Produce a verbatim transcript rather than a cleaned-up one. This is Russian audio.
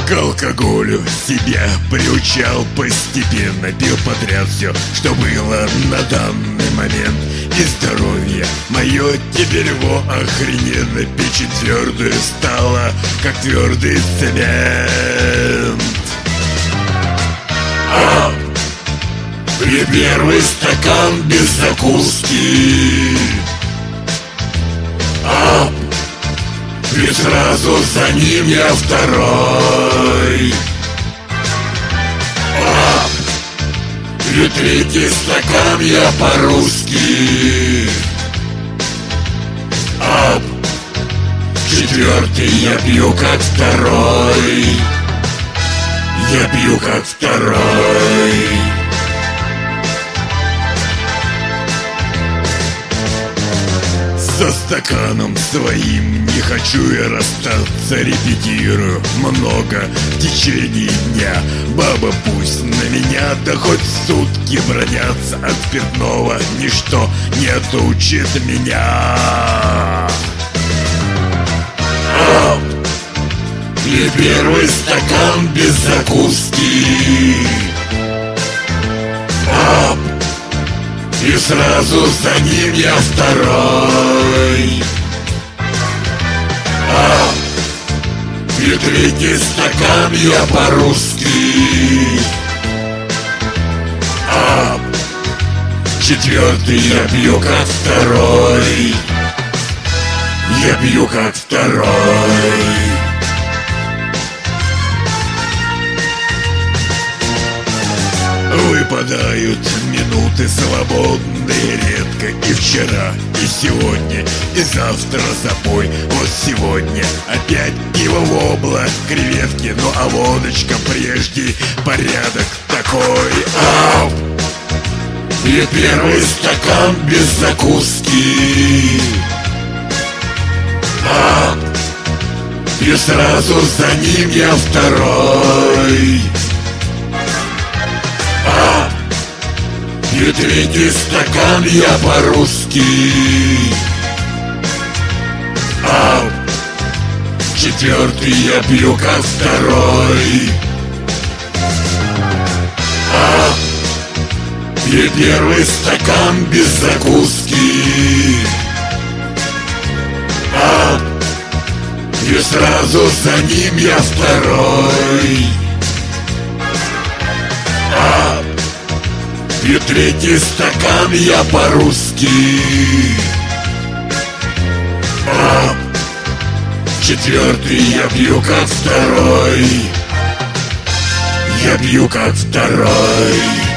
К алкоголю себя приучал постепенно. Пил подряд все, что было на данный момент. И здоровье мое теперь его охрененно. Печень твердую стала, как твердый цемент. А, и первый стакан без закуски. А, и сразу за ним я второй. А, и третий стакан я по-русски. А, четвертый я пью как второй. Я пью как второй. Со стаканом своим не хочу я расстаться. Репетирую много в течение дня. Баба пусть на меня, да хоть сутки бронятся. От спиртного ничто не отучит меня. А, и первый стакан без закуски. А, и сразу за ним я второй. А, и третий стакан я по-русски. А, четвертый я пью как второй. Я пью как второй. Выпадают минуты свободные редко. И вчера, и сегодня, и завтра запой. Вот сегодня опять пиво вобла, креветки, ну а водочка прежде, порядок такой. Ау! И первый стакан без закуски. А, и сразу за ним я второй. А, и третий стакан я по-русски. А, четвертый я пью как второй. А, и первый стакан без закуски. А, и сразу за ним я второй. А, и третий стакан я по-русски. А, четвертый я пью как второй. Я пью как второй.